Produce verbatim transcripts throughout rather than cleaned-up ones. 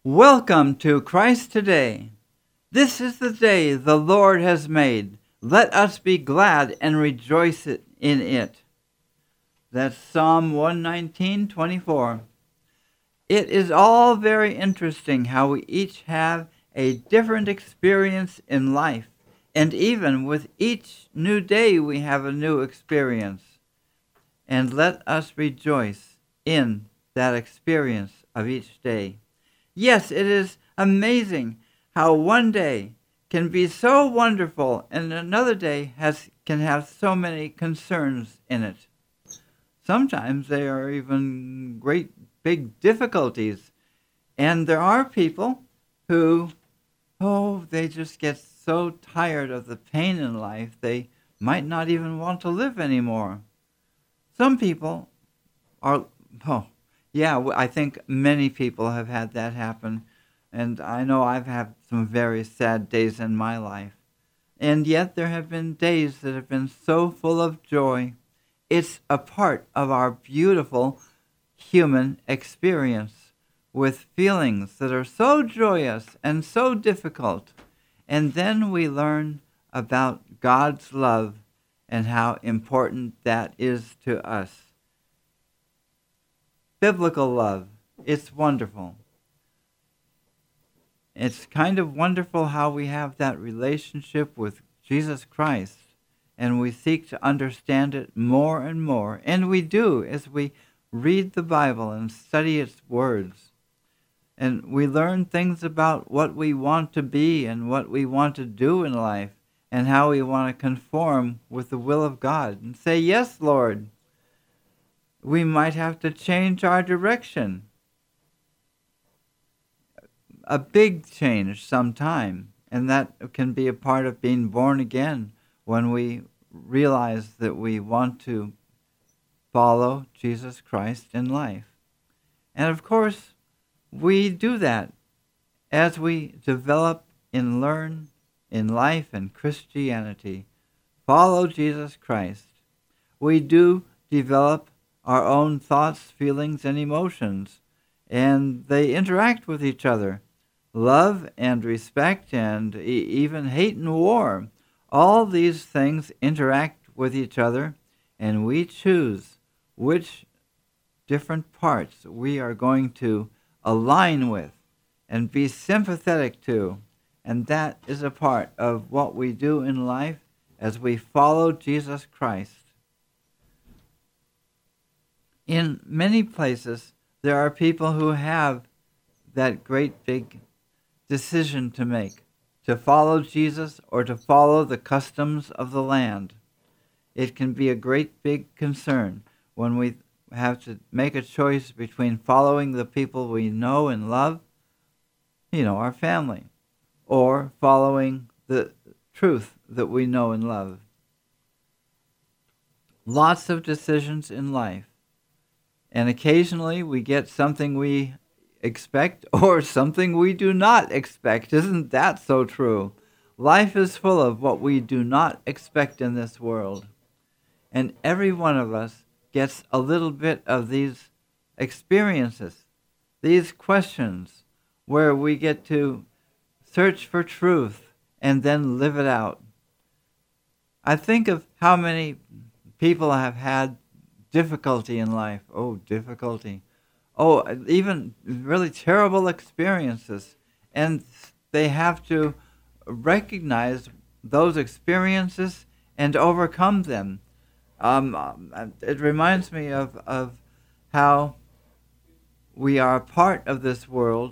Welcome to Christ Today. This is the day the Lord has made. Let us be glad and rejoice in it. That's Psalm one nineteen, twenty-four. It is all very interesting how we each have a different experience in life, and even with each new day we have a new experience. And let us rejoice in that experience of each day. Yes, it is amazing how one day can be so wonderful and another day has can have so many concerns in it. Sometimes they are even great big difficulties. And there are people who, oh, they just get so tired of the pain in life, they might not even want to live anymore. Some people are, oh, yeah, I think many people have had that happen. And I know I've had some very sad days in my life. And yet there have been days that have been so full of joy. It's a part of our beautiful human experience with feelings that are so joyous and so difficult. And then we learn about God's love and how important that is to us. Biblical love, it's wonderful. It's kind of wonderful how we have that relationship with Jesus Christ, and we seek to understand it more and more. And we do as we read the Bible and study its words. And we learn things about what we want to be and what we want to do in life and how we want to conform with the will of God and say, yes, Lord. We might have to change our direction. A big change sometime. And that can be a part of being born again when we realize that we want to follow Jesus Christ in life. And of course, we do that as we develop and learn in life and Christianity. Follow Jesus Christ. We do develop our own thoughts, feelings, and emotions, and they interact with each other. Love and respect and e- even hate and war, all these things interact with each other, and we choose which different parts we are going to align with and be sympathetic to. And that is a part of what we do in life as we follow Jesus Christ. In many places, there are people who have that great big decision to make, to follow Jesus or to follow the customs of the land. It can be a great big concern when we have to make a choice between following the people we know and love, you know, our family, or following the truth that we know and love. Lots of decisions in life. And occasionally we get something we expect or something we do not expect. Isn't that so true? Life is full of what we do not expect in this world. And every one of us gets a little bit of these experiences, these questions, where we get to search for truth and then live it out. I think of how many people have had difficulty in life. Oh, difficulty. Oh, even really terrible experiences. And they have to recognize those experiences and overcome them. Um, it reminds me of, of how we are part of this world,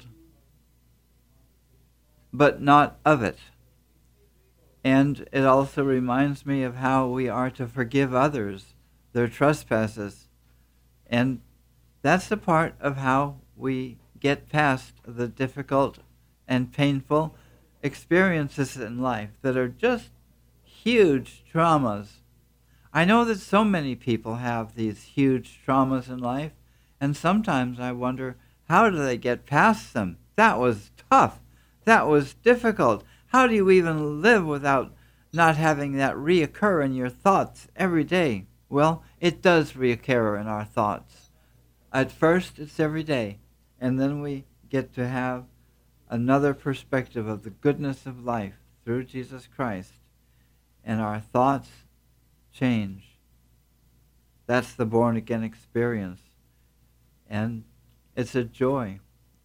but not of it. And it also reminds me of how we are to forgive others their trespasses. And that's the part of how we get past the difficult and painful experiences in life that are just huge traumas. I know that so many people have these huge traumas in life, and sometimes I wonder, how do they get past them? That was tough. That was difficult. How do you even live without not having that reoccur in your thoughts every day? Well, it does reoccur in our thoughts. At first, it's every day, and then we get to have another perspective of the goodness of life through Jesus Christ, and our thoughts change. That's the born-again experience, and it's a joy.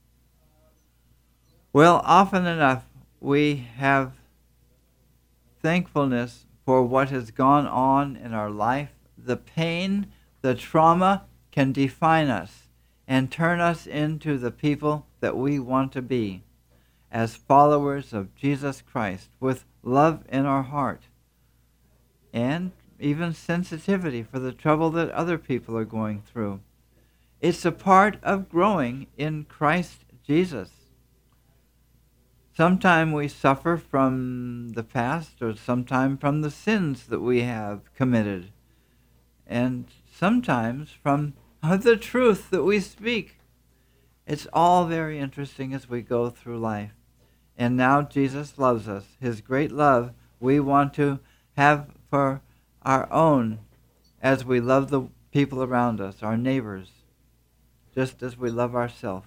Well, often enough, we have thankfulness for what has gone on in our life. The pain, the trauma can define us and turn us into the people that we want to be as followers of Jesus Christ, with love in our heart and even sensitivity for the trouble that other people are going through. It's a part of growing in Christ Jesus. Sometimes we suffer from the past, or sometimes from the sins that we have committed, and sometimes from the truth that we speak. It's all very interesting as we go through life. And now Jesus loves us. His great love we want to have for our own as we love the people around us, our neighbors, just as we love ourselves.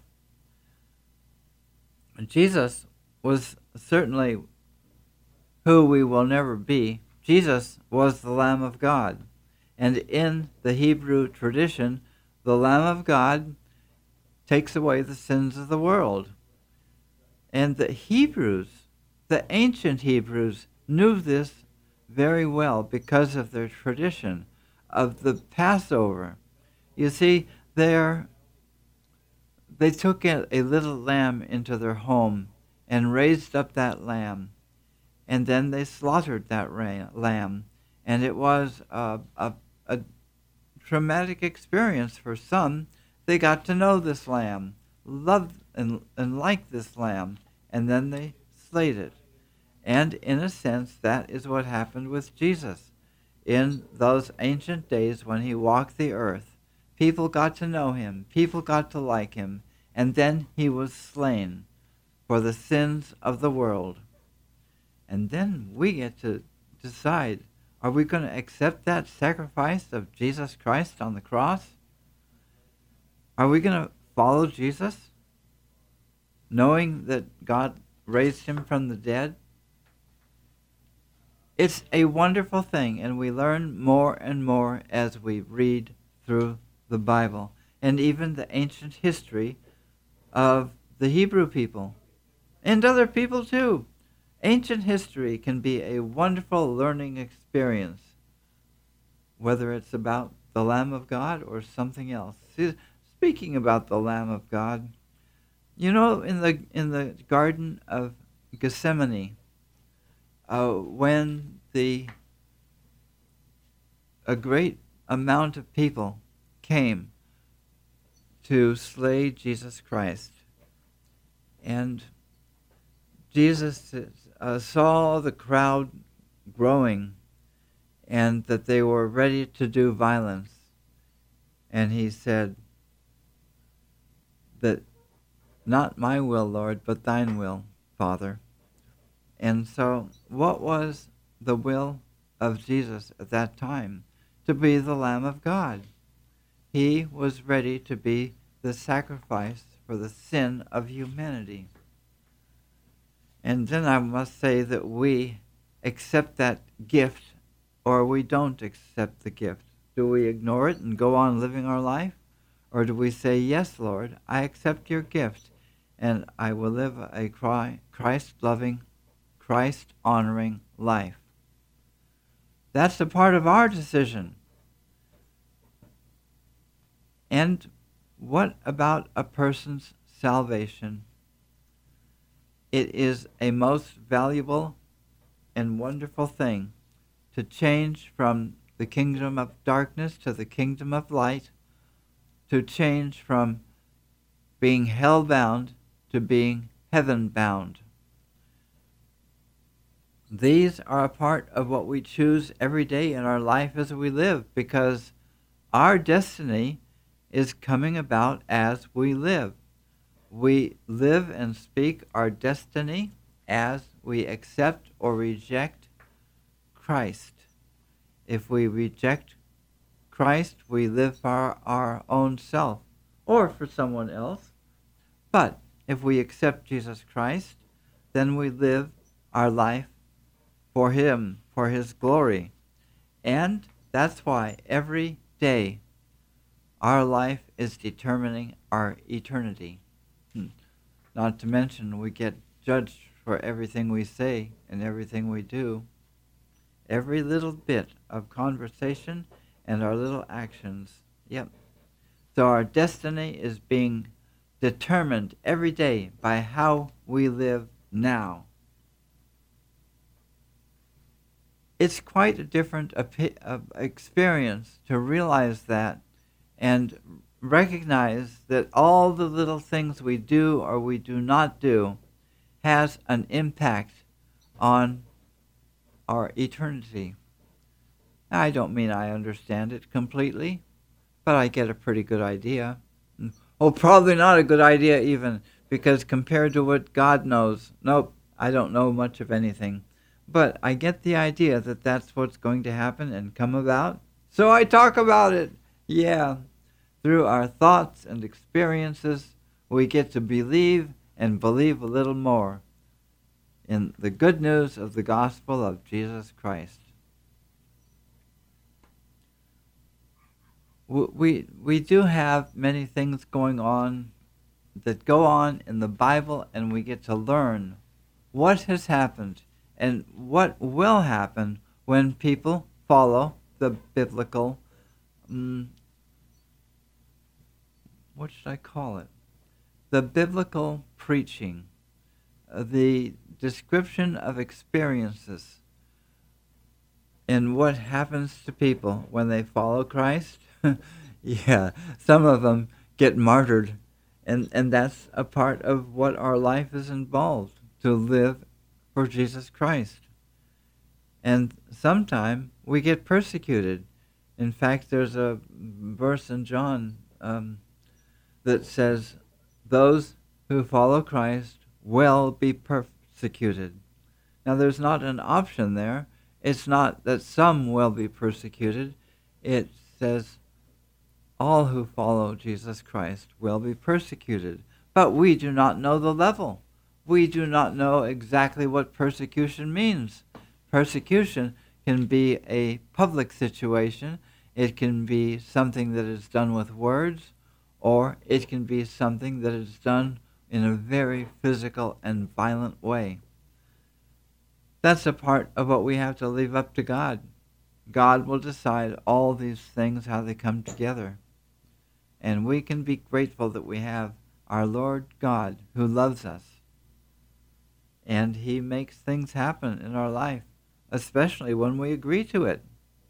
Jesus was certainly who we will never be. Jesus was the Lamb of God. And in the Hebrew tradition, the Lamb of God takes away the sins of the world. And the Hebrews, the ancient Hebrews, knew this very well because of their tradition of the Passover. You see, they they took a, a little lamb into their home and raised up that lamb, and then they slaughtered that ra- lamb, and it was a, a, a traumatic experience for some. They got to know this lamb, love and, and like this lamb, and then they slayed it. And in a sense, that is what happened with Jesus. In those ancient days when he walked the earth, people got to know him, people got to like him, and then he was slain for the sins of the world. And then we get to decide, are we going to accept that sacrifice of Jesus Christ on the cross? Are we going to follow Jesus, knowing that God raised him from the dead? It's a wonderful thing, and we learn more and more as we read through the Bible, and even the ancient history of the Hebrew people, and other people too. Ancient history can be a wonderful learning experience, whether it's about the Lamb of God or something else. See, speaking about the Lamb of God, you know, in the in the Garden of Gethsemane, uh, when the a great amount of people came to slay Jesus Christ, and Jesus uh, saw the crowd growing and that they were ready to do violence, and he said that, "Not my will, Lord, but thine will, Father." And so what was the will of Jesus at that time? To be the Lamb of God. He was ready to be the sacrifice for the sin of humanity. And then I must say that we accept that gift, or we don't accept the gift. Do we ignore it and go on living our life? Or do we say, "Yes, Lord, I accept your gift, and I will live a Christ-loving, Christ-honoring life"? That's a part of our decision. And what about a person's salvation? It is a most valuable and wonderful thing to change from the kingdom of darkness to the kingdom of light, to change from being hell-bound to being heaven-bound. These are a part of what we choose every day in our life as we live, because our destiny is coming about as we live. We live and speak our destiny as we accept or reject Christ. If we reject Christ, we live for our own self or for someone else. But if we accept Jesus Christ, then we live our life for him, for his glory. And that's why every day our life is determining our eternity. Hmm. Not to mention we get judged for everything we say and everything we do. Every little bit of conversation and our little actions. Yep. So our destiny is being determined every day by how we live now. It's quite a different epi- uh, experience to realize that and recognize that all the little things we do or we do not do has an impact on our eternity. I don't mean I understand it completely, but I get a pretty good idea. Oh, probably not a good idea even, because compared to what God knows, nope, I don't know much of anything. But I get the idea that that's what's going to happen and come about, so I talk about it. Yeah, through our thoughts and experiences, we get to believe and believe a little more in the good news of the gospel of Jesus Christ. We, we do have many things going on that go on in the Bible, and we get to learn what has happened and what will happen when people follow the biblical, um, what should I call it? The biblical preaching, uh, the description of experiences and what happens to people when they follow Christ. Yeah, some of them get martyred, and, and that's a part of what our life is involved, to live for Jesus Christ. And sometime we get persecuted. In fact, there's a verse in John um, that says, those who follow Christ will be persecuted. Now, there's not an option there. It's not that some will be persecuted. It says all who follow Jesus Christ will be persecuted. But we do not know the level. We do not know exactly what persecution means. Persecution can be a public situation. It can be something that is done with words, or it can be something that is done in a very physical and violent way. That's a part of what we have to leave up to God. God will decide all these things, how they come together. And we can be grateful that we have our Lord God who loves us. And he makes things happen in our life, especially when we agree to it.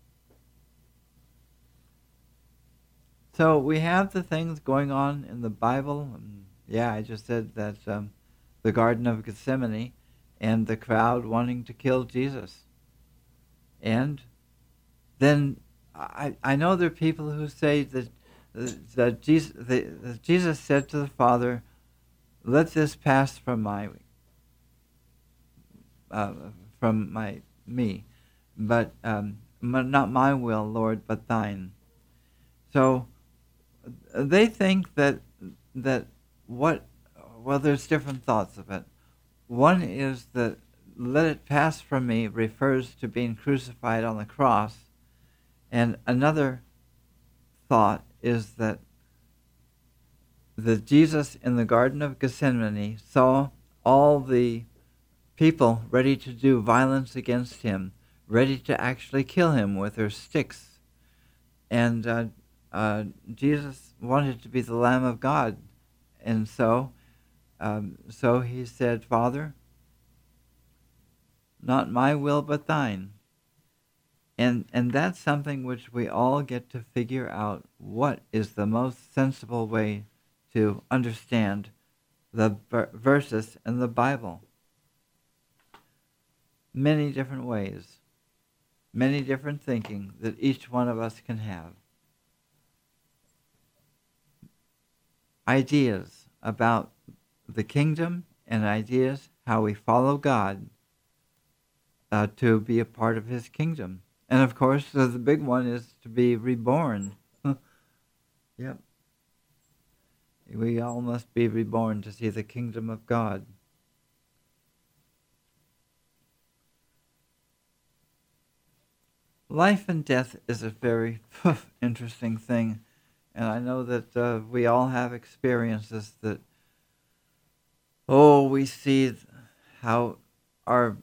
So we have the things going on in the Bible. Yeah, I just said that um, the Garden of Gethsemane and the crowd wanting to kill Jesus. And then I, I know there are people who say that that Jesus, that Jesus said to the Father, "Let this pass from my uh, from my me, but um, not my will, Lord, but thine." So they think that that what well, there's different thoughts of it. One is that "let it pass from me" refers to being crucified on the cross, and another thought is that the Jesus in the Garden of Gethsemane saw all the people ready to do violence against him, ready to actually kill him with their sticks. And uh, uh, Jesus wanted to be the Lamb of God. And so, um, so he said, "Father, not my will but thine." And and that's something which we all get to figure out, what is the most sensible way to understand the ver- verses in the Bible. Many different ways, many different thinking that each one of us can have. Ideas about the kingdom and ideas how we follow God uh, to be a part of his kingdom. And of course, the big one is to be reborn. Yep. We all must be reborn to see the kingdom of God. Life and death is a very interesting thing, and I know that uh, we all have experiences that, oh, we see how our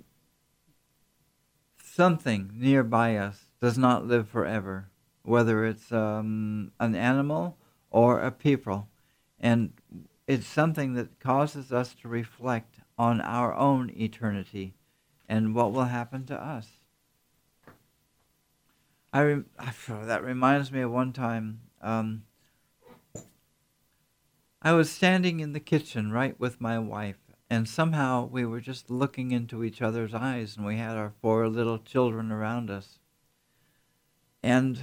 something nearby us does not live forever, whether it's um, an animal or a people. And it's something that causes us to reflect on our own eternity and what will happen to us. I rem- that reminds me of one time um, I was standing in the kitchen right with my wife, and somehow we were just looking into each other's eyes, and we had our four little children around us. And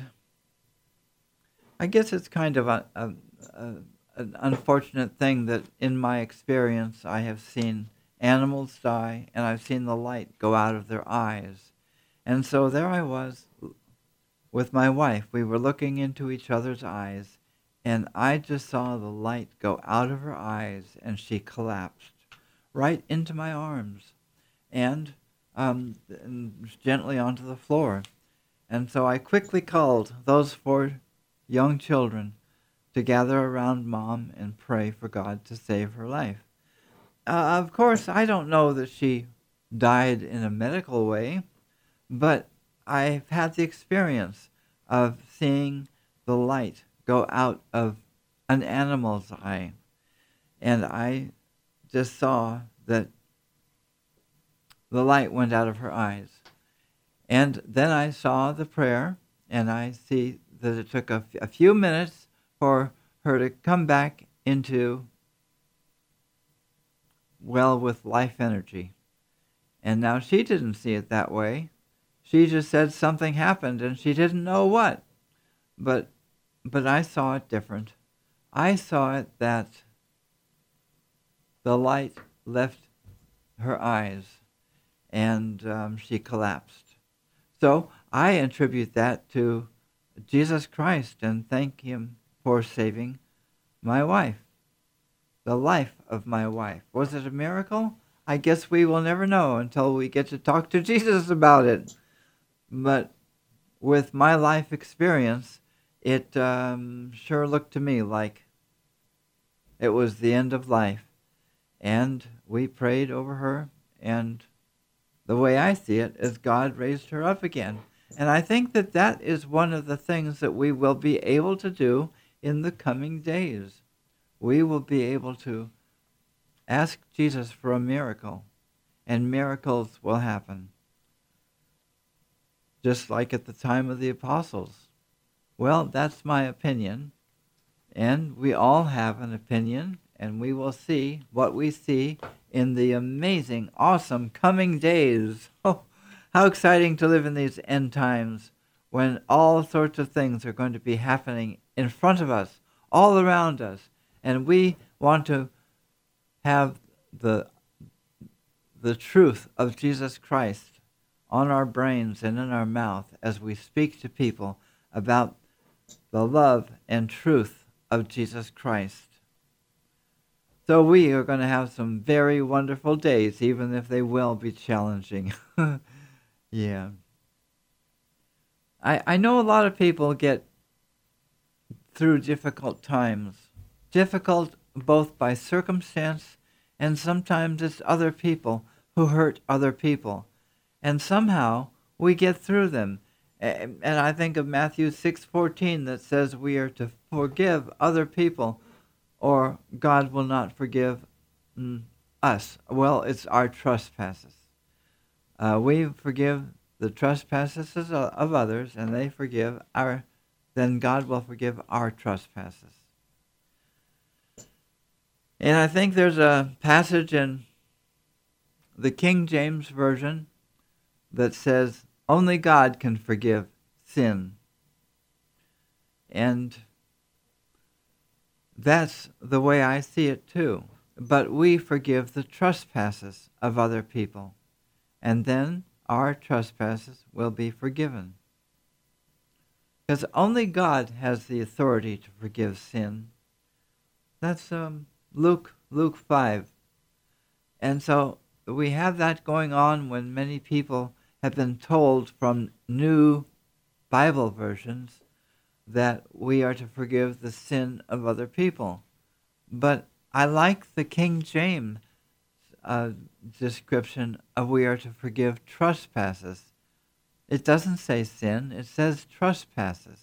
I guess it's kind of a, a, a, an unfortunate thing that in my experience I have seen animals die, and I've seen the light go out of their eyes. And so there I was with my wife. We were looking into each other's eyes, and I just saw the light go out of her eyes, and she collapsed right into my arms and, um, and gently onto the floor. And so I quickly called those four young children to gather around Mom and pray for God to save her life. Uh, of course, I don't know that she died in a medical way, but I've had the experience of seeing the light go out of an animal's eye. And I just saw that the light went out of her eyes. And then I saw the prayer, and I see that it took a, f- a few minutes for her to come back into, well, with life energy. And now she didn't see it that way. She just said something happened, and she didn't know what. But, but I saw it different. I saw it that the light left her eyes, and um, she collapsed. So I attribute that to Jesus Christ and thank him for saving my wife, the life of my wife. Was it a miracle? I guess we will never know until we get to talk to Jesus about it. But with my life experience, it um, sure looked to me like it was the end of life. And we prayed over her, and the way I see it is God raised her up again. And I think that that is one of the things that we will be able to do in the coming days. We will be able to ask Jesus for a miracle, and miracles will happen. Just like at the time of the apostles. Well, that's my opinion, and we all have an opinion, and we will see what we see in the amazing, awesome coming days. Oh, how exciting to live in these end times when all sorts of things are going to be happening in front of us, all around us, and we want to have the the truth of Jesus Christ on our brains and in our mouth as we speak to people about the love and truth of Jesus Christ. So we are going to have some very wonderful days, even if they will be challenging. Yeah. I, I know a lot of people get through difficult times. Difficult both by circumstance and sometimes it's other people who hurt other people. And somehow we get through them. And I think of Matthew six fourteen that says we are to forgive other people or God will not forgive mm, us. Well, it's our trespasses. Uh, we forgive the trespasses of others, and they forgive our, then God will forgive our trespasses. And I think there's a passage in the King James Version that says, only God can forgive sin. And that's the way I see it too. But we forgive the trespasses of other people, and then our trespasses will be forgiven. Because only God has the authority to forgive sin. That's um, Luke, Luke five. And so we have that going on when many people have been told from new Bible versions that we are to forgive the sin of other people. But I like the King James uh, description of we are to forgive trespasses. It doesn't say sin, it says trespasses.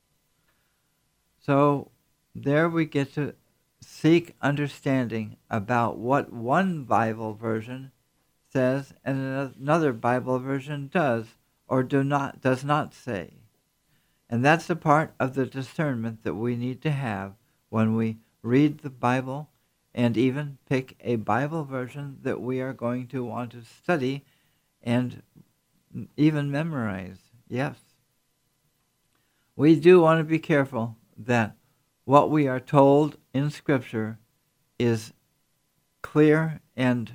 So there we get to seek understanding about what one Bible version says and another Bible version does or do not does not say. And that's the part of the discernment that we need to have when we read the Bible and even pick a Bible version that we are going to want to study and even memorize. Yes. We do want to be careful that what we are told in Scripture is clear and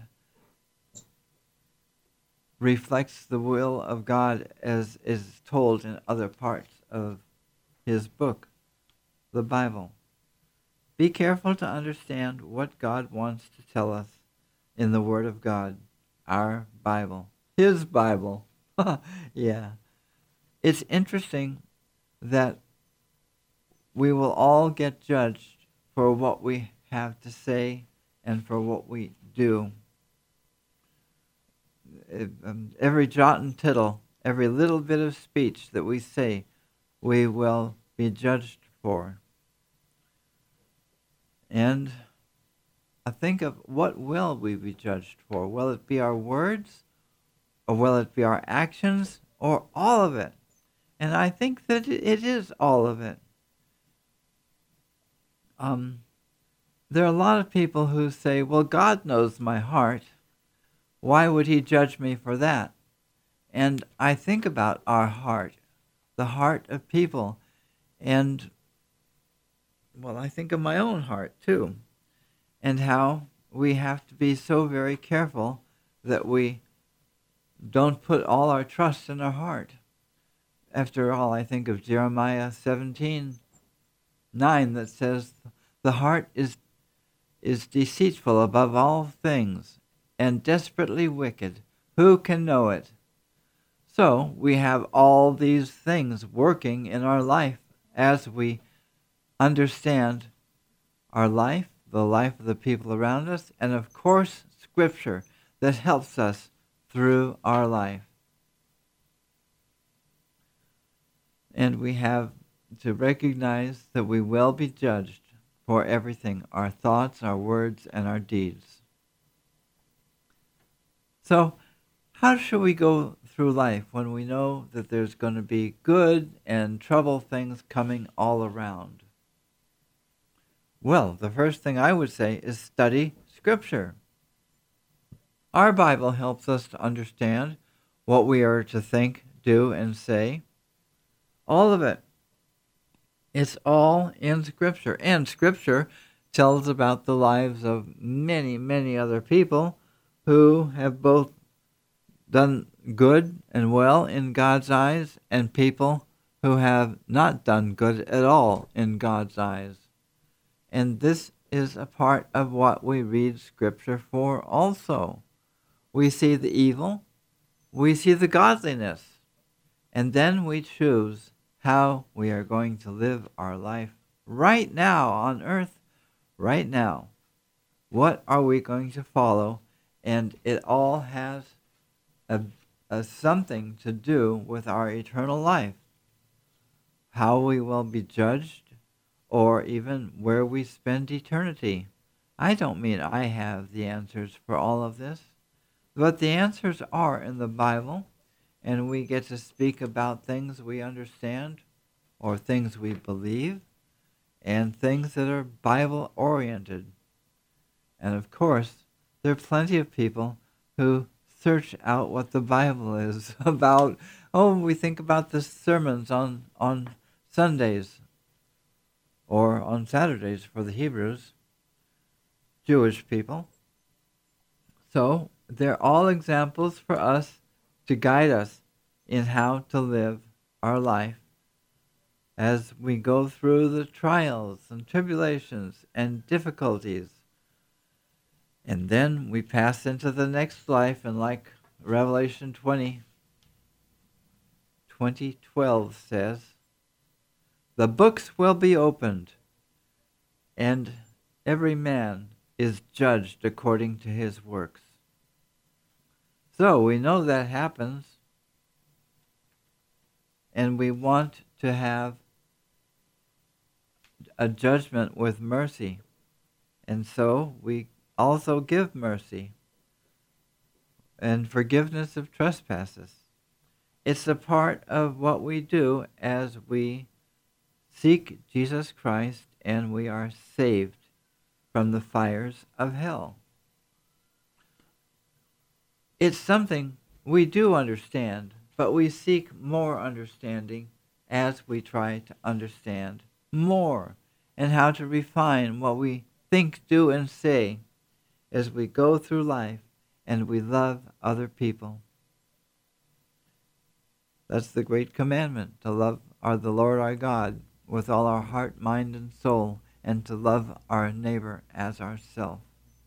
reflects the will of God as is told in other parts of his book, the Bible. Be careful to understand what God wants to tell us in the Word of God, our Bible, his Bible. Yeah. It's interesting that we will all get judged for what we have to say and for what we do. Every jot and tittle, every little bit of speech that we say, we will be judged for. And I think of what will we be judged for? Will it be our words, or will it be our actions, or all of it? And I think that it is all of it. Um, there are a lot of people who say, well, God knows my heart. Why would he judge me for that? And I think about our heart, the heart of people, and, well, I think of my own heart too, and how we have to be so very careful that we don't put all our trust in our heart. After all, I think of Jeremiah seventeen nine that says, the heart is is deceitful above all things and desperately wicked. Who can know it? So we have all these things working in our life as we understand our life, the life of the people around us, and of course, Scripture that helps us through our life. And we have to recognize that we will be judged for everything, our thoughts, our words, and our deeds. So, how should we go through life when we know that there's going to be good and trouble things coming all around? Well, the first thing I would say is study Scripture. Our Bible helps us to understand what we are to think, do, and say. All of it. It's all in Scripture. And Scripture tells about the lives of many, many other people who have both done good and well in God's eyes and people who have not done good at all in God's eyes. And this is a part of what we read Scripture for also. We see the evil, we see the godliness, and then we choose how we are going to live our life right now on earth, right now. What are we going to follow? And it all has a, a something to do with our eternal life. How we will be judged, or even where we spend eternity. I don't mean I have the answers for all of this, but the answers are in the Bible, and we get to speak about things we understand or things we believe and things that are Bible-oriented. And of course, there are plenty of people who search out what the Bible is about. Oh, we think about the sermons on, on Sundays or on Saturdays for the Hebrews, Jewish people. So they're all examples for us to guide us in how to live our life as we go through the trials and tribulations and difficulties. And then we pass into the next life, and like Revelation twenty, twenty twelve says, the books will be opened, and every man is judged according to his works. So we know that happens, and we want to have a judgment with mercy. And so we also give mercy and forgiveness of trespasses. It's a part of what we do as we seek Jesus Christ and we are saved from the fires of hell. It's something we do understand, but we seek more understanding as we try to understand more and how to refine what we think, do, and say as we go through life and we love other people. That's the great commandment, to love our, the Lord our God with all our heart, mind, and soul, and to love our neighbor as ourselves.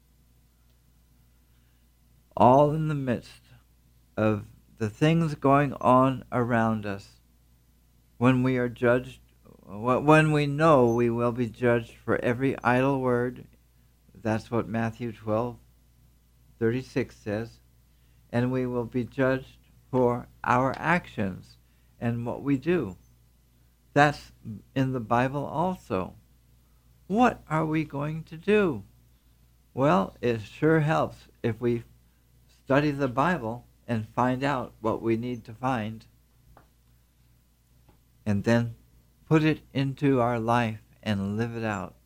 All in the midst of the things going on around us, when we are judged, when we know we will be judged for every idle word. That's what Matthew twelve thirty-six says. And we will be judged for our actions and what we do. That's in the Bible also. What are we going to do? Well, it sure helps if we study the Bible and find out what we need to find, and then put it into our life and live it out.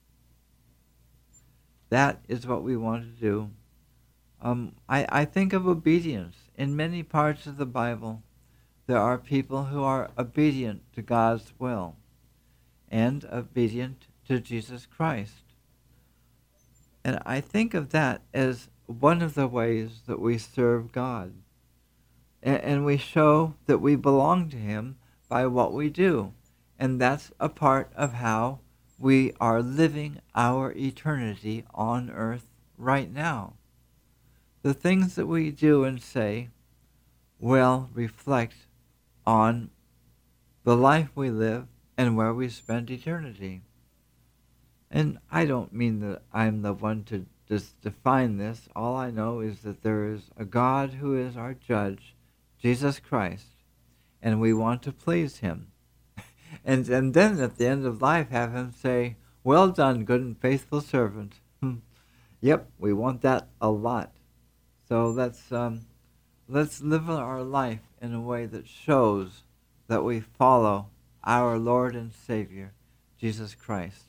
That is what we want to do. Um, I, I think of obedience. In many parts of the Bible, there are people who are obedient to God's will and obedient to Jesus Christ. And I think of that as one of the ways that we serve God. And, and we show that we belong to Him by what we do. And that's a part of how we are living our eternity on earth right now. The things that we do and say will reflect on the life we live and where we spend eternity. And I don't mean that I'm the one to just define this. All I know is that there is a God who is our judge, Jesus Christ, and we want to please Him. and and then at the end of life have Him say, well done, good and faithful servant. Yep, we want that a lot. So let's um, let's live our life in a way that shows that we follow our Lord and Savior, Jesus Christ.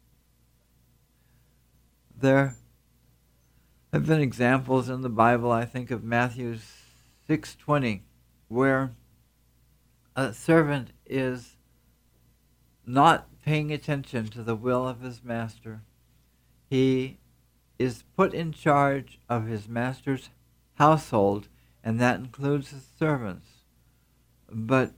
There have been examples in the Bible, I think of Matthew six twenty, where a servant is not paying attention to the will of his master. He is put in charge of his master's household, and that includes his servants. But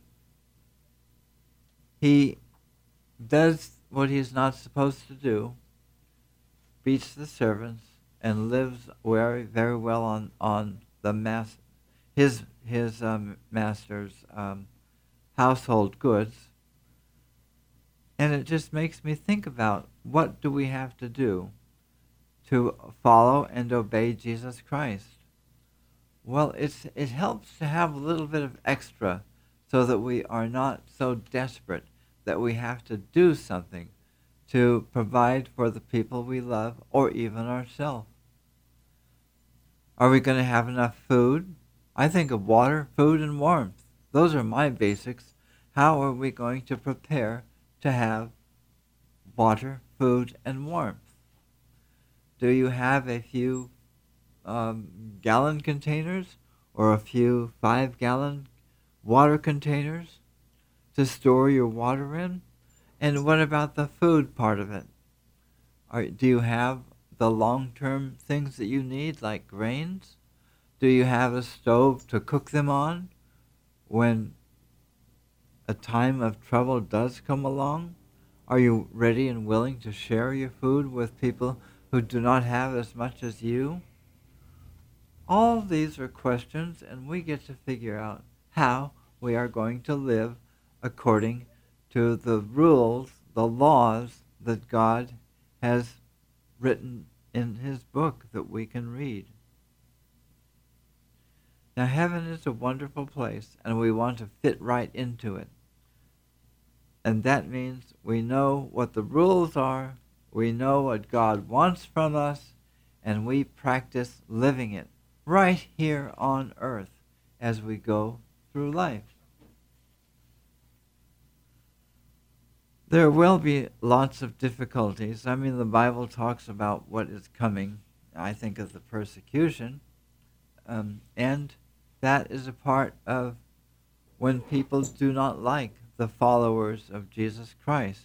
he does what he's not supposed to do, beats the servants, and lives very, very well on, on the mas- his his um, master's um, household goods. And it just makes me think about, what do we have to do to follow and obey Jesus Christ? Well, it's it helps to have a little bit of extra so that we are not so desperate that we have to do something to provide for the people we love or even ourselves. Are we going to have enough food? I think of water, food, and warmth. Those are my basics. How are we going to prepare to have water, food, and warmth? Do you have a few um, gallon containers or a few five-gallon water containers to store your water in? And what about the food part of it? Are, do you have the long-term things that you need, like grains? Do you have a stove to cook them on when a time of trouble does come along, are you ready and willing to share your food with people who do not have as much as you? All these are questions, and we get to figure out how we are going to live according to the rules, the laws that God has written in his book that we can read. Now, heaven is a wonderful place, and we want to fit right into it. And that means we know what the rules are, we know what God wants from us, and we practice living it right here on earth as we go through life. There will be lots of difficulties. I mean, the Bible talks about what is coming. I think of the persecution, um, and that is a part of when people do not like the followers of Jesus Christ.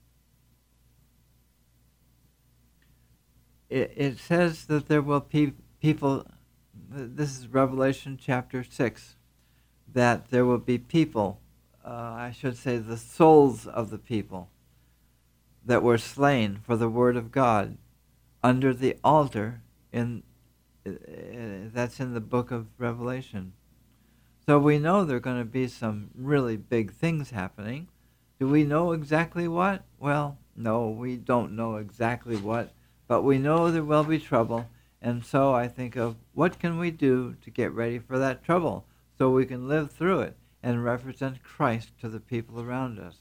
It, it says that there will be people, this is Revelation chapter six, that there will be people, uh, I should say the souls of the people, that were slain for the word of God under the altar in uh, that's in the book of Revelation. So we know there are going to be some really big things happening. Do we know exactly what? Well, no, we don't know exactly what, but we know there will be trouble, and so I think of what can we do to get ready for that trouble so we can live through it and represent Christ to the people around us.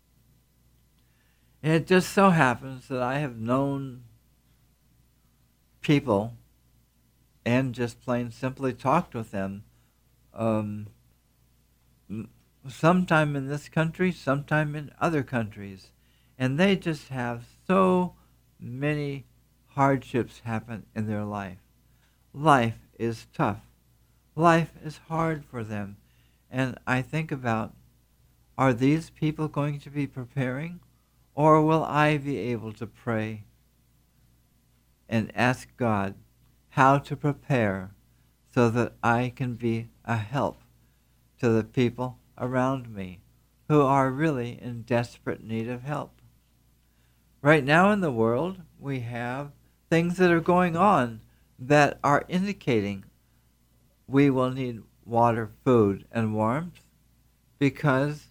And it just so happens that I have known people and just plain simply talked with them um, sometime in this country, sometime in other countries. And they just have so many hardships happen in their life. Life is tough. Life is hard for them. And I think about, are these people going to be preparing? Or will I be able to pray and ask God how to prepare so that I can be a help to the people around me who are really in desperate need of help? Right now in the world, we have things that are going on that are indicating we will need water, food, and warmth because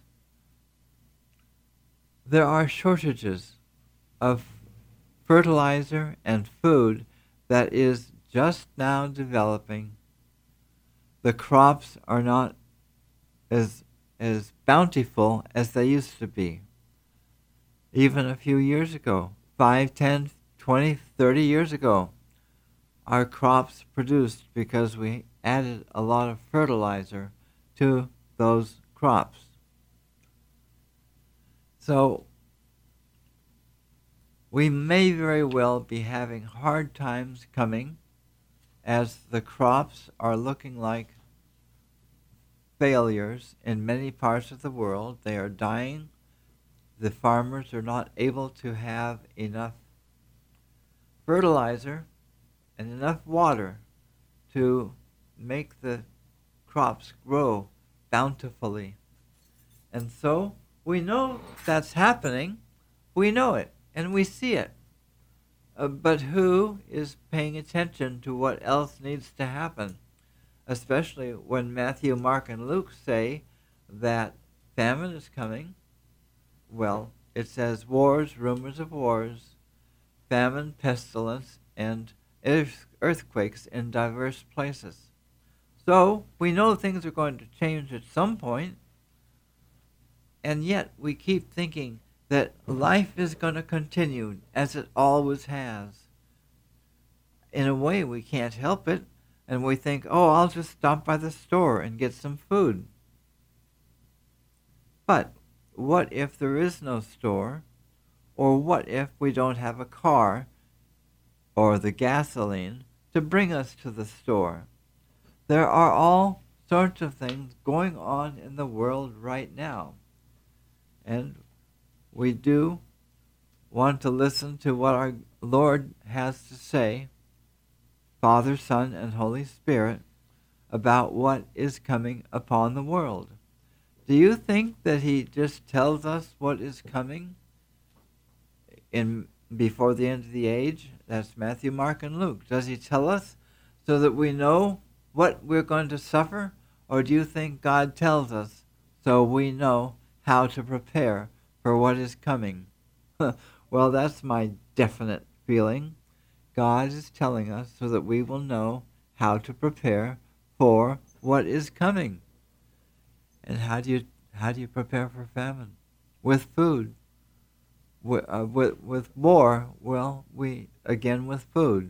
there are shortages of fertilizer and food that is just now developing. The crops are not as, as bountiful as they used to be. Even a few years ago, five, ten, twenty, thirty years ago, our crops produced because we added a lot of fertilizer to those crops. So we may very well be having hard times coming as the crops are looking like failures in many parts of the world. They are dying. The farmers are not able to have enough fertilizer and enough water to make the crops grow bountifully. And so we know that's happening. We know it, and we see it. Uh, but who is paying attention to what else needs to happen? Especially when Matthew, Mark, and Luke say that famine is coming. Well, it says wars, rumors of wars, famine, pestilence, and earth- earthquakes in diverse places. So we know things are going to change at some point, and yet we keep thinking that life is going to continue as it always has. In a way, we can't help it, and we think, oh, I'll just stop by the store and get some food. But what if there is no store? Or what if we don't have a car or the gasoline to bring us to the store? There are all sorts of things going on in the world right now. And we do want to listen to what our Lord has to say, Father, Son, and Holy Spirit, about what is coming upon the world. Do you think that he just tells us what is coming in before the end of the age? That's Matthew, Mark, and Luke. Does he tell us so that we know what we're going to suffer? Or do you think God tells us so we know how to prepare for what is coming? Well, that's my definite feeling. God is telling us so that we will know how to prepare for what is coming. And how do you how do you prepare for famine? With food. With, uh, with, with war, well, we, again with food.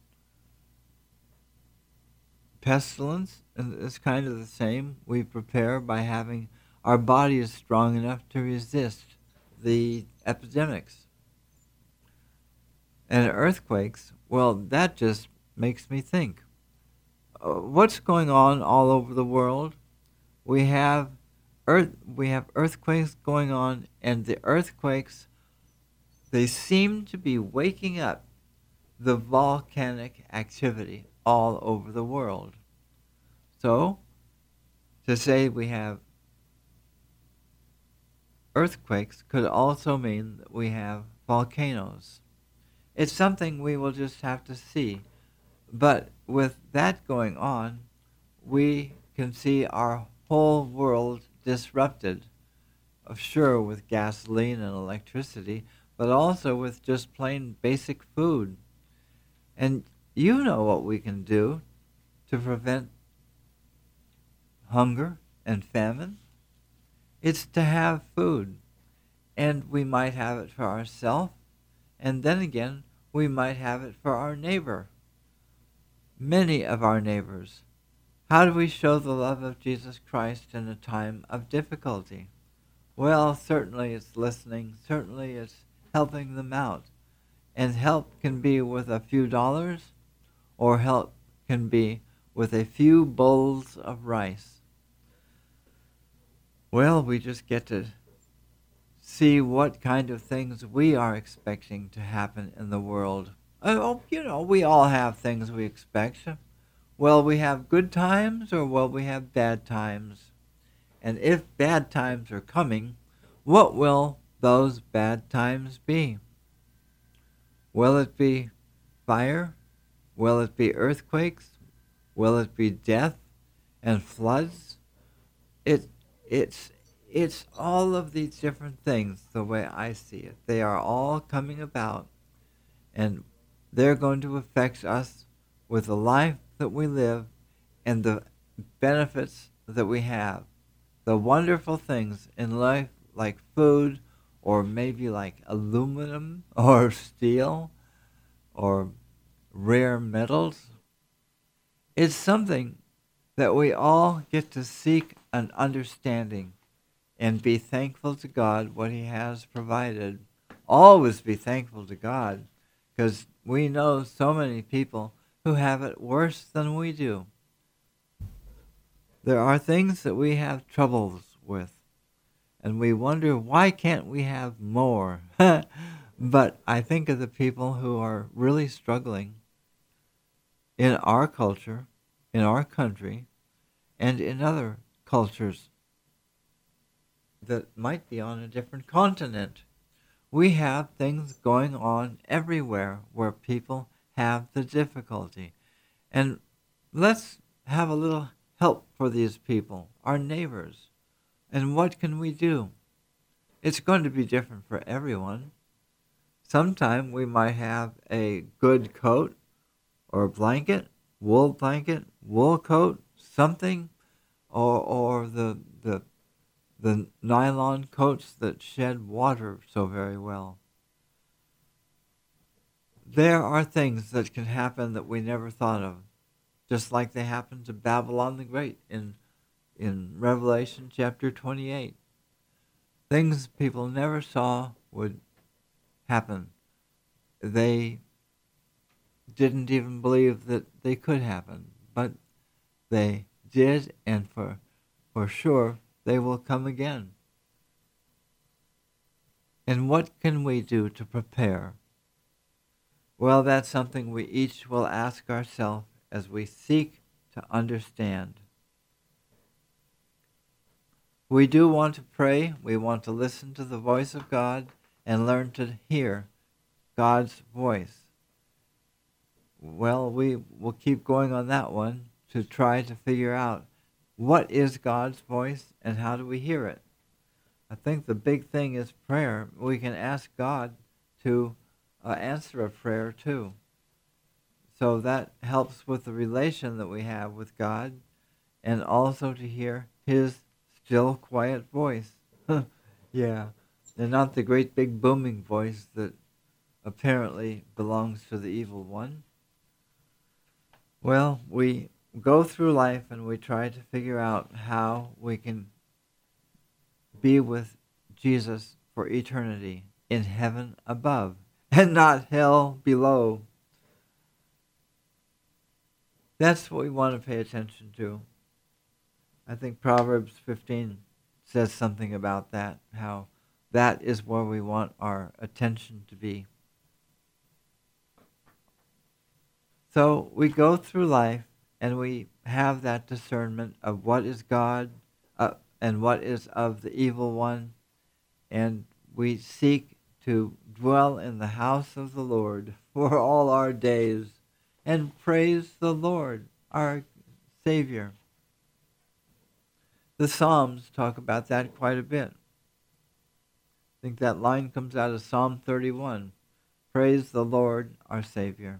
Pestilence, and it's kind of the same. We prepare by having our body is strong enough to resist the epidemics. And earthquakes, well, that just makes me think. Uh, what's going on all over the world? We have earth, we have earthquakes going on, and the earthquakes, they seem to be waking up the volcanic activity all over the world. So, to say we have earthquakes could also mean that we have volcanoes. It's something we will just have to see. But with that going on, we can see our whole world disrupted. Sure, with gasoline and electricity, but also with just plain basic food. And you know what we can do to prevent hunger and famine. It's to have food. And we might have it for ourselves, and then again, we might have it for our neighbor. Many of our neighbors. How do we show the love of Jesus Christ in a time of difficulty? Well, certainly it's listening. Certainly it's helping them out. And help can be with a few dollars, or help can be with a few bowls of rice. Well, we just get to see what kind of things we are expecting to happen in the world. Oh, you know, we all have things we expect. Will we have good times or will we have bad times? And if bad times are coming, what will those bad times be? Will it be fire? Will it be earthquakes? Will it be death and floods? It, it's, it's all of these different things the way I see it. They are all coming about, and they're going to affect us with the life that we live and the benefits that we have. The wonderful things in life, like food, or maybe like aluminum or steel or rare metals. It's something that we all get to seek an understanding and be thankful to God what he has provided. Always be thankful to God, because we know so many people who have it worse than we do. There are things that we have troubles with, and we wonder, why can't we have more? But I think of the people who are really struggling in our culture, in our country, and in other cultures that might be on a different continent. We have things going on everywhere where people have the difficulty. And let's have a little help for these people, our neighbors. And what can we do? It's going to be different for everyone. Sometime we might have a good coat or a blanket, wool blanket, wool coat, something, or or the the the nylon coats that shed water so very well. There are things that can happen that we never thought of, just like they happened to Babylon the Great in in Revelation chapter twenty-eight. Things people never saw would happen. They didn't even believe that they could happen, but they did, and for for sure they will come again. And what can we do to prepare? Well, that's something we each will ask ourselves as we seek to understand. We do want to pray. We want to listen to the voice of God and learn to hear God's voice. Well, we will keep going on that one to try to figure out what is God's voice and how do we hear it. I think the big thing is prayer. We can ask God to uh, answer a prayer too. So that helps with the relation that we have with God, and also to hear his still, quiet voice. Yeah, and not the great big booming voice that apparently belongs to the evil one. Well, we go through life and we try to figure out how we can be with Jesus for eternity in heaven above and not hell below. That's what we want to pay attention to. I think Proverbs fifteen says something about that, how that is where we want our attention to be. So we go through life and we have that discernment of what is God uh, and what is of the evil one, and we seek to dwell in the house of the Lord for all our days and praise the Lord, our Savior. The Psalms talk about that quite a bit. I think that line comes out of Psalm thirty-one. Praise the Lord, our Savior.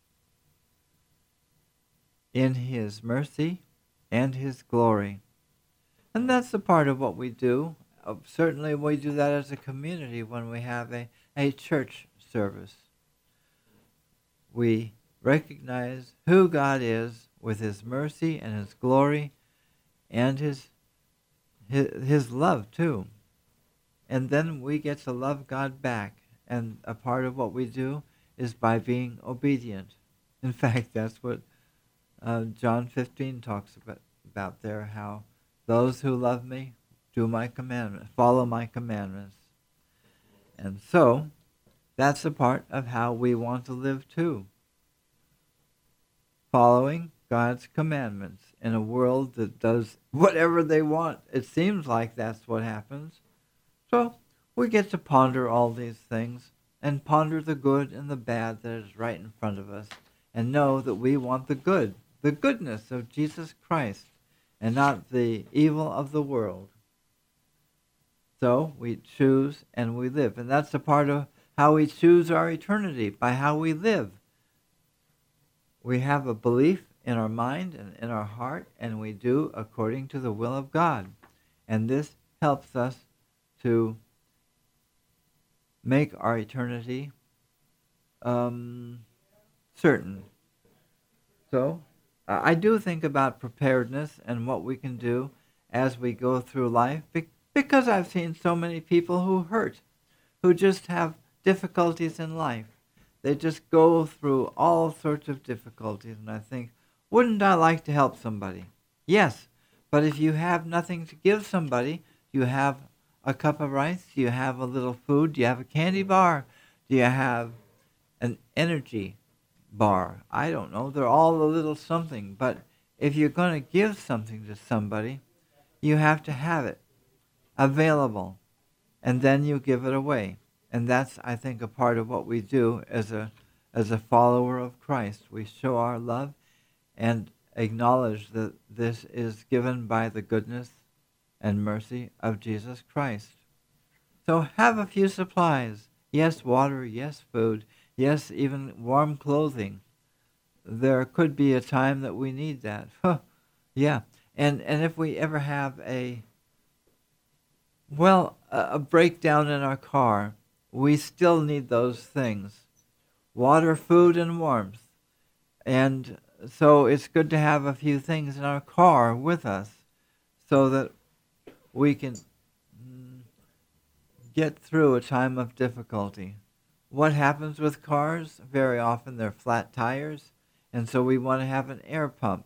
In his mercy and his glory. And that's a part of what we do. Uh, certainly we do that as a community when we have a, a church service. We recognize who God is with his mercy and his glory and his, his, his love too. And then we get to love God back. And a part of what we do is by being obedient. In fact, that's what Uh, John fifteen talks about, about there, how those who love me do my commandments, follow my commandments. And so, that's a part of how we want to live too. Following God's commandments in a world that does whatever they want. It seems like that's what happens. So, we get to ponder all these things and ponder the good and the bad that is right in front of us and know that we want the good. The goodness of Jesus Christ and not the evil of the world. So we choose and we live. And that's a part of how we choose our eternity, by how we live. We have a belief in our mind and in our heart, and we do according to the will of God. And this helps us to make our eternity um, certain. So, I do think about preparedness and what we can do as we go through life, because I've seen so many people who hurt, who just have difficulties in life. They just go through all sorts of difficulties, and I think, wouldn't I like to help somebody? Yes, but if you have nothing to give somebody, you have a cup of rice, you have a little food, do you have a candy bar, do you have an energy bar? I don't know. They're all a little something. But if you're going to give something to somebody, you have to have it available. And then you give it away. And that's, I think, a part of what we do as a as a follower of Christ. We show our love and acknowledge that this is given by the goodness and mercy of Jesus Christ. So have a few supplies. Yes, water. Yes, food. Yes, even warm clothing. There could be a time that we need that. Yeah, and and if we ever have a, well, a, a breakdown in our car, we still need those things. Water, food, and warmth. And so it's good to have a few things in our car with us so that we can get through a time of difficulty. What happens with cars? Very often they're flat tires, and so we want to have an air pump,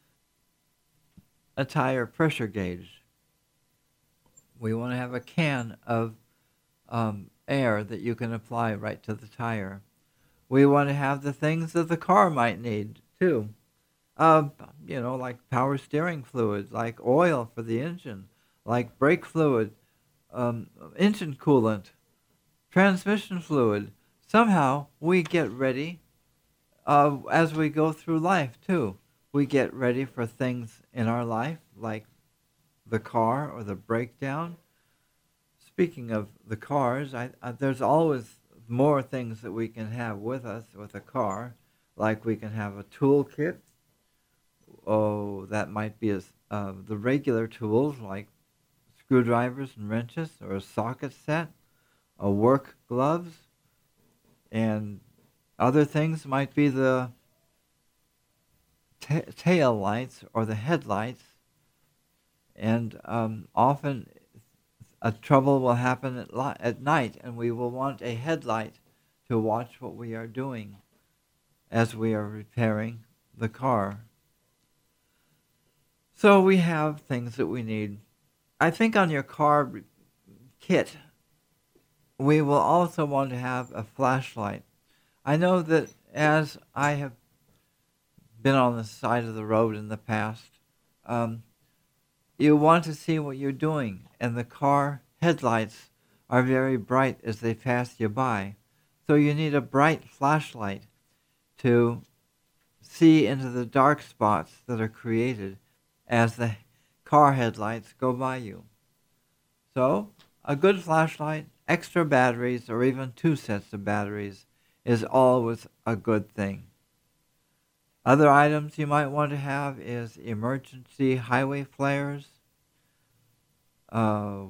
a tire pressure gauge. We want to have a can of um, air that you can apply right to the tire. We want to have the things that the car might need, too. Uh, you know, like power steering fluids, like oil for the engine, like brake fluid, um, engine coolant, transmission fluid. Somehow we get ready uh, as we go through life too. We get ready for things in our life like the car or the breakdown. Speaking of the cars, I, I, there's always more things that we can have with us with a car, like we can have a toolkit. Oh, that might be as, uh, the regular tools like screwdrivers and wrenches, or a socket set, a work gloves, and other things might be the ta tail lights or the headlights. And um, often a trouble will happen at, li- at night, and we will want a headlight to watch what we are doing as we are repairing the car. So we have things that we need. I think on your car re- kit, we will also want to have a flashlight. I know that as I have been on the side of the road in the past, um, you want to see what you're doing, and the car headlights are very bright as they pass you by. So you need a bright flashlight to see into the dark spots that are created as the car headlights go by you. So a good flashlight, extra batteries, or even two sets of batteries is always a good thing. Other items you might want to have is emergency highway flares. Uh,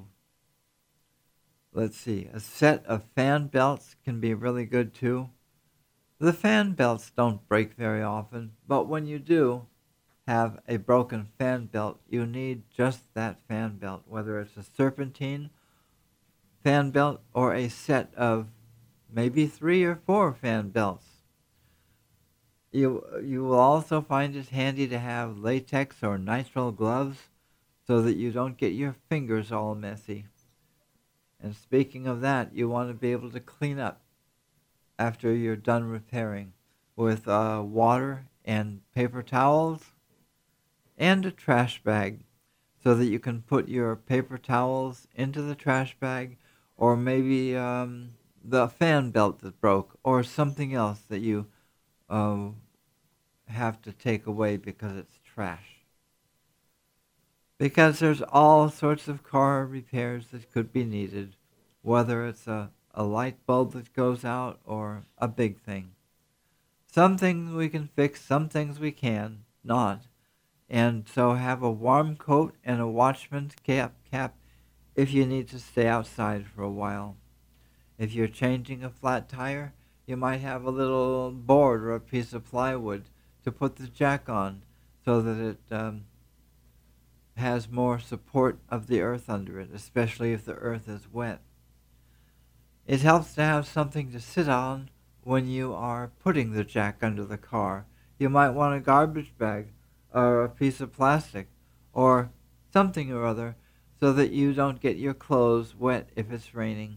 let's see, a set of fan belts can be really good too. The fan belts don't break very often, but when you do have a broken fan belt, you need just that fan belt, whether it's a serpentine fan belt or a set of maybe three or four fan belts. You, you will also find it handy to have latex or nitrile gloves so that you don't get your fingers all messy. And speaking of that, you want to be able to clean up after you're done repairing with uh, water and paper towels and a trash bag so that you can put your paper towels into the trash bag, or maybe um, the fan belt that broke, or something else that you uh, have to take away because it's trash. Because there's all sorts of car repairs that could be needed, whether it's a, a light bulb that goes out or a big thing. Some things we can fix, some things we can not. And so have a warm coat and a watchman's cap, cap if you need to stay outside for a while. If you're changing a flat tire, you might have a little board or a piece of plywood to put the jack on so that it um, has more support of the earth under it, especially if the earth is wet. It helps to have something to sit on when you are putting the jack under the car. You might want a garbage bag or a piece of plastic or something or other so that you don't get your clothes wet if it's raining.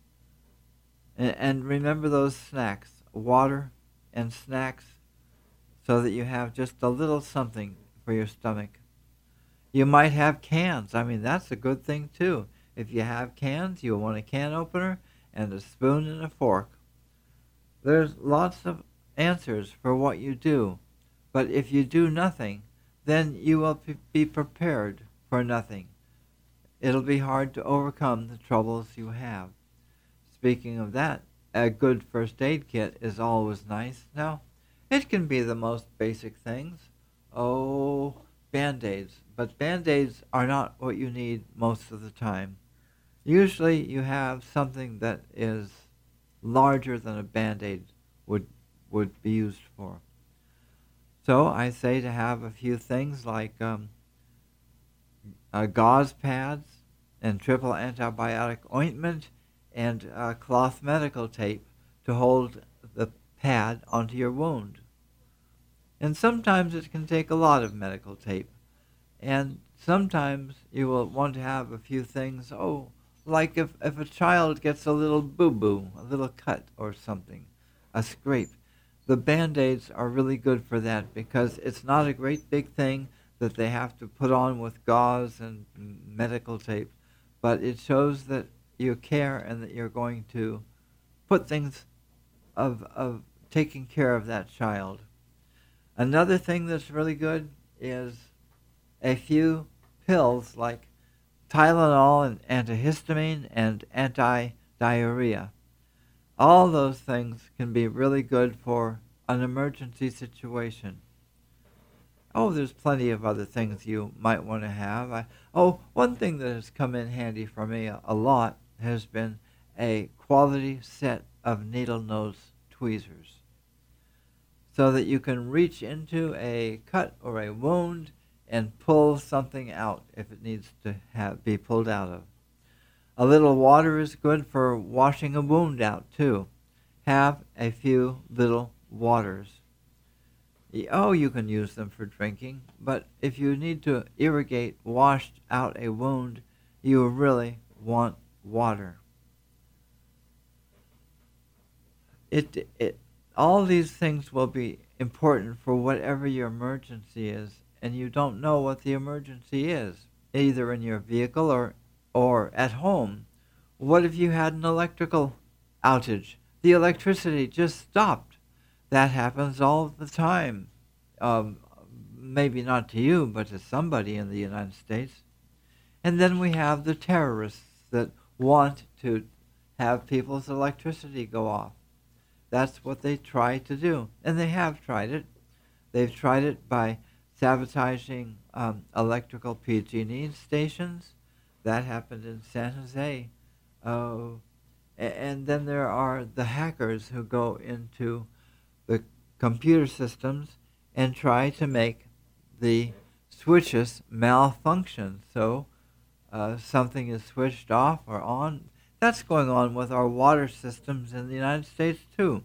And, and remember those snacks, water and snacks, so that you have just a little something for your stomach. You might have cans. I mean, that's a good thing too. If you have cans, you'll want a can opener and a spoon and a fork. There's lots of answers for what you do, but if you do nothing, then you will be prepared for nothing. It'll be hard to overcome the troubles you have. Speaking of that, a good first aid kit is always nice. Now, it can be the most basic things. Oh, Band-Aids. But Band-Aids are not what you need most of the time. Usually you have something that is larger than a Band-Aid would, would be used for. So I say to have a few things like um, uh, gauze pads and triple antibiotic ointment and uh, cloth medical tape to hold the pad onto your wound. And sometimes it can take a lot of medical tape. And sometimes you will want to have a few things, oh, like if, if a child gets a little boo-boo, a little cut or something, a scrape. The Band-Aids are really good for that because it's not a great big thing. that they have to put on with gauze and medical tape, but it shows that you care and that you're going to put things of of taking care of that child. Another thing that's really good is a few pills like Tylenol and antihistamine and anti-diarrhea. All those things can be really good for an emergency situation. Oh, there's plenty of other things you might want to have. I, oh, one thing that has come in handy for me a, a lot has been a quality set of needle nose tweezers, so that you can reach into a cut or a wound and pull something out if it needs to have, be pulled out of. A little water is good for washing a wound out too. Have a few little waters. Oh, you can use them for drinking, but if you need to irrigate, wash out a wound, you really want water. It, it, all these things will be important for whatever your emergency is, and you don't know what the emergency is, either in your vehicle or, or at home. What if you had an electrical outage? The electricity just stopped. That happens all the time. Um, maybe not to you, but to somebody in the United States. And then we have the terrorists that want to have people's electricity go off. That's what they try to do. And they have tried it. They've tried it by sabotaging um, electrical P G and E stations. That happened in San Jose. Uh, and then there are the hackers who go into the computer systems and try to make the switches malfunction. So uh, something is switched off or on. That's going on with our water systems in the United States too.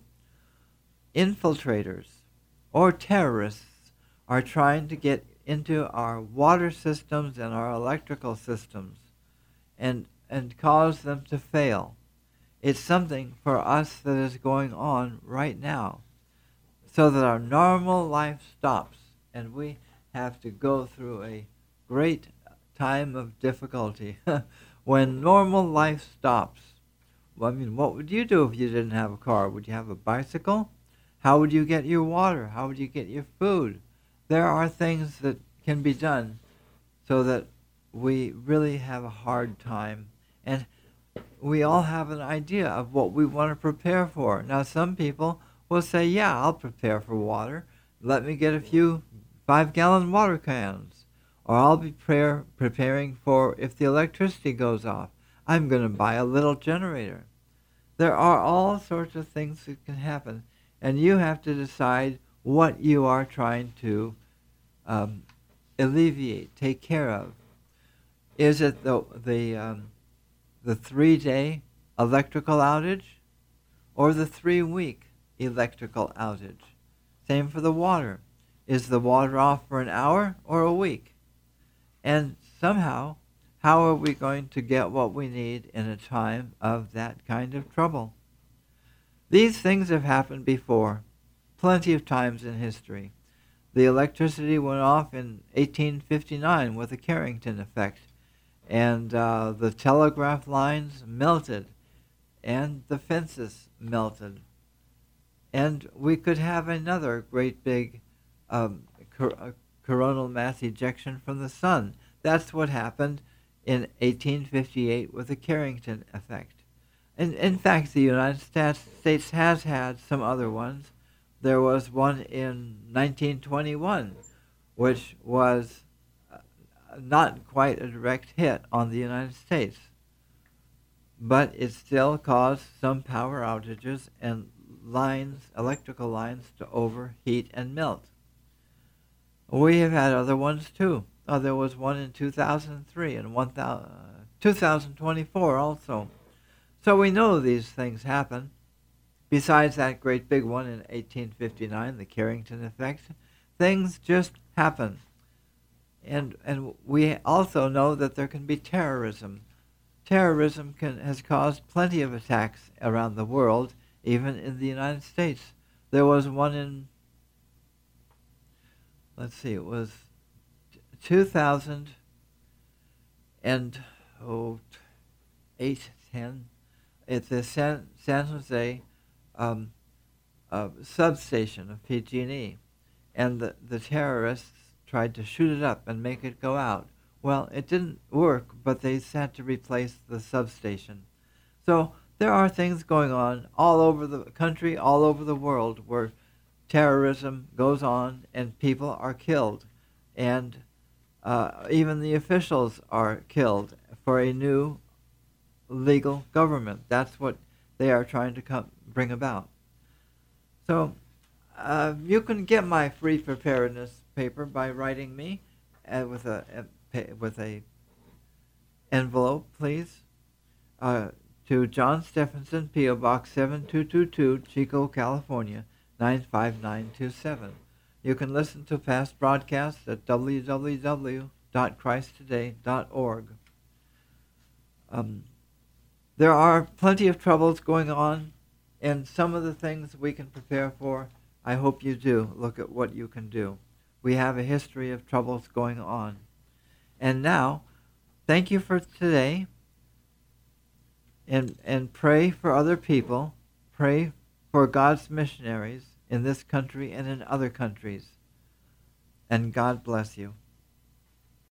Infiltrators or terrorists are trying to get into our water systems and our electrical systems and, and cause them to fail. It's something for us that is going on right now, so that our normal life stops and we have to go through a great time of difficulty. When normal life stops, well, I mean, what would you do if you didn't have a car? Would you have a bicycle? How would you get your water? How would you get your food? There are things that can be done so that we really have a hard time. And we all have an idea of what we want to prepare for. Now, some people will say, yeah, I'll prepare for water. Let me get a few five-gallon water cans. Or I'll be prayer, preparing for if the electricity goes off. I'm going to buy a little generator. There are all sorts of things that can happen, and you have to decide what you are trying to um, alleviate, take care of. Is it the the um, the three-day electrical outage, or the three-week electrical outage? Same for the water. Is the water off for an hour or a week? And somehow, how are we going to get what we need in a time of that kind of trouble? These things have happened before, plenty of times in history. The electricity went off in eighteen fifty-nine with the Carrington effect, and uh, the telegraph lines melted, and the fences melted. And we could have another great big um, cor- coronal mass ejection from the sun. That's what happened in eighteen fifty-eight with the Carrington effect. And in fact, the United States has had some other ones. There was one in nineteen twenty-one, which was not quite a direct hit on the United States, but it still caused some power outages and lines, electrical lines, to overheat and melt. We have had other ones too. Oh, there was one in two thousand three and one thousand, uh, two thousand twenty-four also. So we know these things happen. Besides that great big one in eighteen fifty-nine, the Carrington effect, things just happen. And and we also know that there can be terrorism. Terrorism can, has caused plenty of attacks around the world, even in the United States. There was one in, let's see, it was two thousand and oh, eight, ten, at the San, San Jose um, uh, substation of P G and E, and the, the terrorists tried to shoot it up and make it go out. Well, it didn't work, but they had to replace the substation. So there are things going on all over the country, all over the world, where terrorism goes on and people are killed, and uh, even the officials are killed for a new legal government. That's what they are trying to come, bring about. So uh, you can get my free preparedness paper by writing me uh, with a, a with a envelope, please, uh, to John Stephenson, P O Box seven two two two, Chico, California, nine five nine two seven. You can listen to past broadcasts at w w w dot christ today dot org. Um, there are plenty of troubles going on, and some of the things we can prepare for, I hope you do. Look at what you can do. We have a history of troubles going on. And now, thank you for today, and, and pray for other people. Pray for God's missionaries in this country and in other countries. And God bless you.